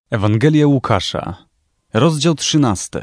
Ewangelia Łukasza, rozdział 13.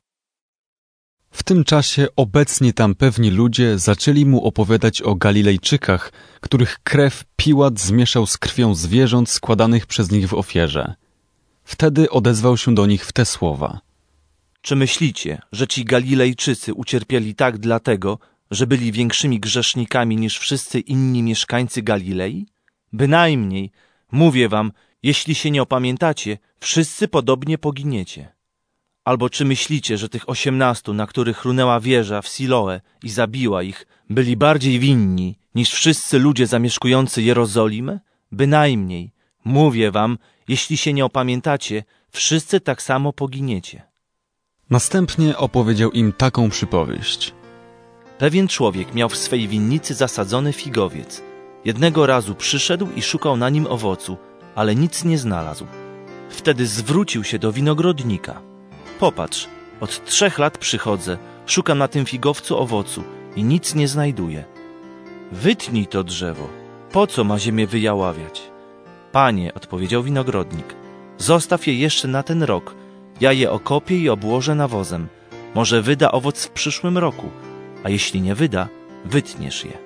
W tym czasie obecni tam pewni ludzie zaczęli mu opowiadać o Galilejczykach, których krew Piłat zmieszał z krwią zwierząt składanych przez nich w ofierze. Wtedy odezwał się do nich w te słowa. Czy myślicie, że ci Galilejczycy ucierpieli tak dlatego, że byli większymi grzesznikami niż wszyscy inni mieszkańcy Galilei? Bynajmniej, mówię wam, jeśli się nie opamiętacie, wszyscy podobnie poginiecie. Albo czy myślicie, że tych 18, na których runęła wieża w Siloe i zabiła ich, byli bardziej winni niż wszyscy ludzie zamieszkujący Jerozolimę? Bynajmniej, mówię wam, jeśli się nie opamiętacie, wszyscy tak samo poginiecie. Następnie opowiedział im taką przypowieść. Pewien człowiek miał w swej winnicy zasadzony figowiec. Jednego razu przyszedł i szukał na nim owocu, ale nic nie znalazł. Wtedy zwrócił się do winogrodnika. Popatrz, od 3 lat przychodzę, szukam na tym figowcu owocu i nic nie znajduję. Wytnij to drzewo, po co ma ziemię wyjaławiać? Panie, odpowiedział winogrodnik, zostaw je jeszcze na ten rok, ja je okopię i obłożę nawozem. Może wyda owoc w przyszłym roku, a jeśli nie wyda, wytniesz je.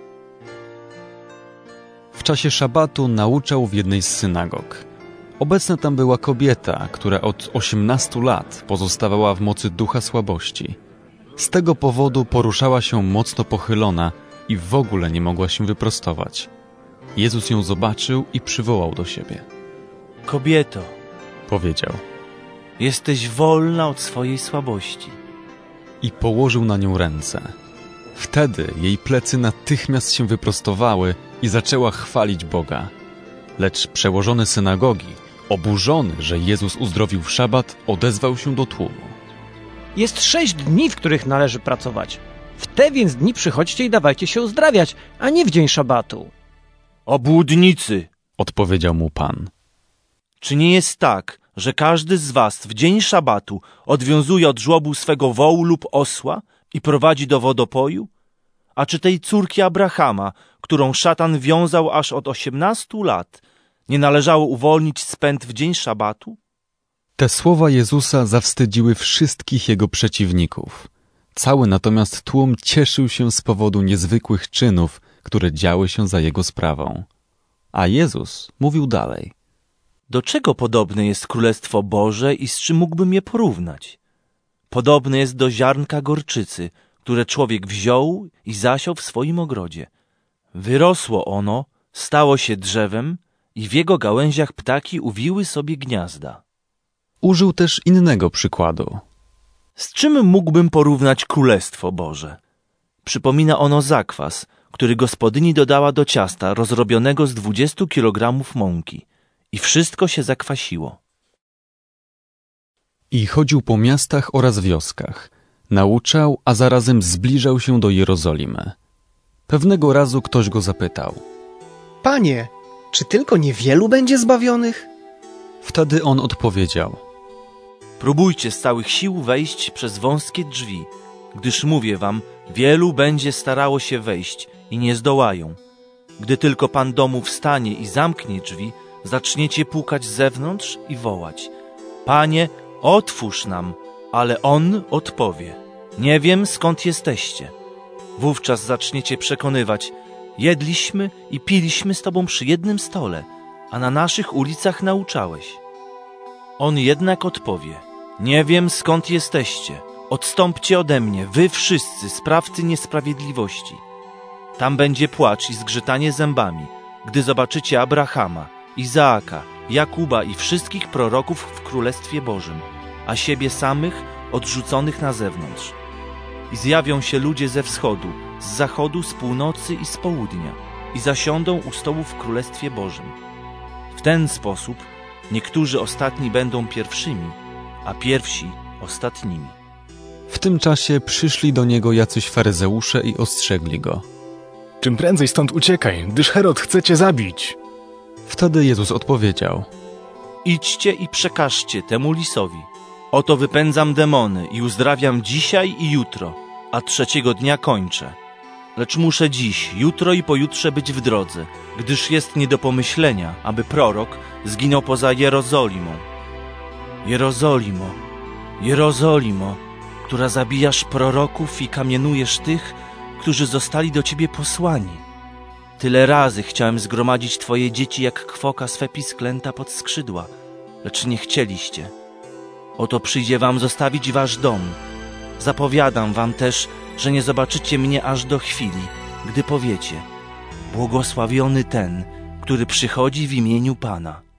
W czasie szabatu nauczał w jednej z synagog. Obecna tam była kobieta, która od 18 lat pozostawała w mocy ducha słabości. Z tego powodu poruszała się mocno pochylona i w ogóle nie mogła się wyprostować. Jezus ją zobaczył i przywołał do siebie. Kobieto, powiedział, jesteś wolna od swojej słabości. I położył na nią ręce. Wtedy jej plecy natychmiast się wyprostowały i zaczęła chwalić Boga. Lecz przełożony synagogi, oburzony, że Jezus uzdrowił w szabat, odezwał się do tłumu. Jest 6 dni, w których należy pracować. W te więc dni przychodźcie i dawajcie się uzdrawiać, a nie w dzień szabatu. Obłudnicy, odpowiedział mu Pan. Czy nie jest tak, że każdy z was w dzień szabatu odwiązuje od żłobu swego wołu lub osła i prowadzi do wodopoju? A czy tej córki Abrahama, którą szatan wiązał aż od 18 lat, nie należało uwolnić z pęd w dzień szabatu? Te słowa Jezusa zawstydziły wszystkich jego przeciwników. Cały natomiast tłum cieszył się z powodu niezwykłych czynów, które działy się za jego sprawą. A Jezus mówił dalej. Do czego podobne jest Królestwo Boże i z czym mógłbym je porównać? Podobne jest do ziarnka gorczycy, które człowiek wziął i zasiał w swoim ogrodzie. Wyrosło ono, stało się drzewem i w jego gałęziach ptaki uwiły sobie gniazda. Użył też innego przykładu. Z czym mógłbym porównać Królestwo Boże? Przypomina ono zakwas, który gospodyni dodała do ciasta rozrobionego z 20 kilogramów mąki i wszystko się zakwasiło. I chodził po miastach oraz wioskach. Nauczał, a zarazem zbliżał się do Jerozolimy. Pewnego razu ktoś go zapytał. Panie, czy tylko niewielu będzie zbawionych? Wtedy on odpowiedział. Próbujcie z całych sił wejść przez wąskie drzwi, gdyż mówię wam, wielu będzie starało się wejść i nie zdołają. Gdy tylko pan domu wstanie i zamknie drzwi, zaczniecie pukać z zewnątrz i wołać. Panie, otwórz nam, ale on odpowie. Nie wiem, skąd jesteście. Wówczas zaczniecie przekonywać. Jedliśmy i piliśmy z tobą przy jednym stole, a na naszych ulicach nauczałeś. On jednak odpowie. Nie wiem, skąd jesteście. Odstąpcie ode mnie, wy wszyscy, sprawcy niesprawiedliwości. Tam będzie płacz i zgrzytanie zębami, gdy zobaczycie Abrahama, Izaaka, Jakuba i wszystkich proroków w Królestwie Bożym, a siebie samych odrzuconych na zewnątrz. I zjawią się ludzie ze wschodu, z zachodu, z północy i z południa i zasiądą u stołu w Królestwie Bożym. W ten sposób niektórzy ostatni będą pierwszymi, a pierwsi ostatnimi. W tym czasie przyszli do niego jacyś faryzeusze i ostrzegli go. Czym prędzej stąd uciekaj, gdyż Herod chce cię zabić. Wtedy Jezus odpowiedział. Idźcie i przekażcie temu lisowi. Oto wypędzam demony i uzdrawiam dzisiaj i jutro, a 3 dnia kończę. Lecz muszę dziś, jutro i pojutrze być w drodze, gdyż jest nie do pomyślenia, aby prorok zginął poza Jerozolimą. Jerozolimo, Jerozolimo, która zabijasz proroków i kamienujesz tych, którzy zostali do ciebie posłani. Tyle razy chciałem zgromadzić twoje dzieci jak kwoka swe pisklęta pod skrzydła, lecz nie chcieliście. Oto przyjdzie wam zostawić wasz dom. Zapowiadam wam też, że nie zobaczycie mnie aż do chwili, gdy powiecie: błogosławiony ten, który przychodzi w imieniu Pana.